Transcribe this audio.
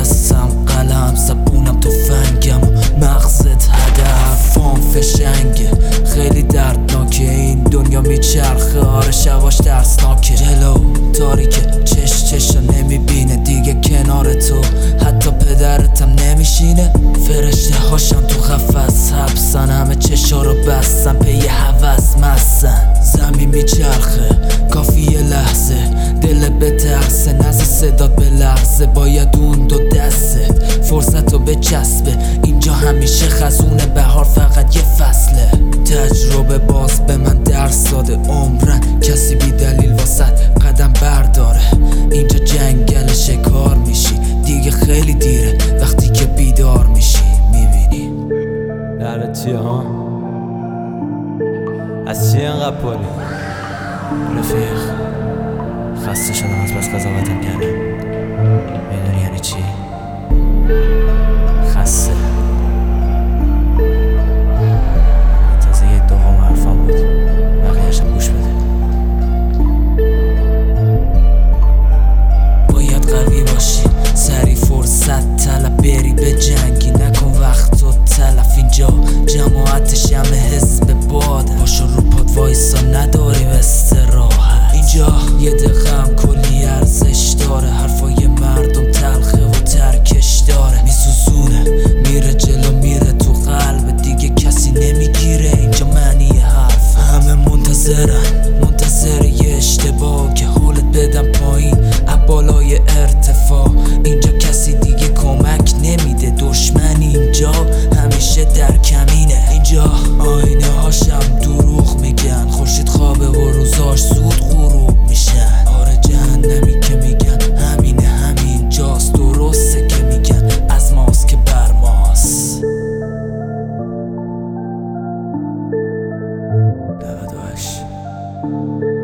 دستم قلم، زبونم تفنگم و مغزت هدف. فام فشنگه خیلی دردناکه، این دنیا میچرخه آره شواش ترسناکه. جلو تاریکه چشا نمیبینه دیگه کنار تو، حتی پدرتم نمیشینه. فرشته هاشم تو قفس حبسن، همه چشا رو بستن پی هوس مستن. زمین میچرخه کافی یه لحظه دل بترسه، نزد صدات به لحظه باید اون دو دستت فرصت رو بچسبه. اینجا همیشه خزونه، بهار فقط یه فصله. تجربه باز به من درس داده عمرن، کسی بی دلیل واسط قدم برداره. اینجا جنگل شکار میشی دیگه خیلی دیره، وقتی که بیدار میشی میبینی. درد چیه ها؟ از چیه انقدر پاری؟ رفیق خسته شدم از بس قضاوتم کردم. میدونی یعنی چی؟ خسته. تازه یه دوم حرفم بود، بقیه‌شم گوش بده. باید قوی باشی، سری فرصت طلب، بری به جنگی نکن وقت و تلف. اینجا جماعت شمع حزب باده، باشو رو پاد وایسا نداریم استراحت. اینجا یه دقیقم کلی ارزش داره، حرفای مردم تلخه و ترکش داره. میسوزونه میره جلو میره تو قلب، دیگه کسی نمیگیره اینجا معنی حرف. همه منتظر یه اشتباه که حالت بدم پایین بالای ارتفاع. اینجا کسی دیگه کمک نمیده، دشمنی اینجا همیشه در کمینه. اینجا آینه هاشم دروغ میگن، خورشید خوابه و روزاش زود غروب میشن. آره جهنمی که میگن همینه، همین جاست، درسته که میگن از ماست که بر ماست. 98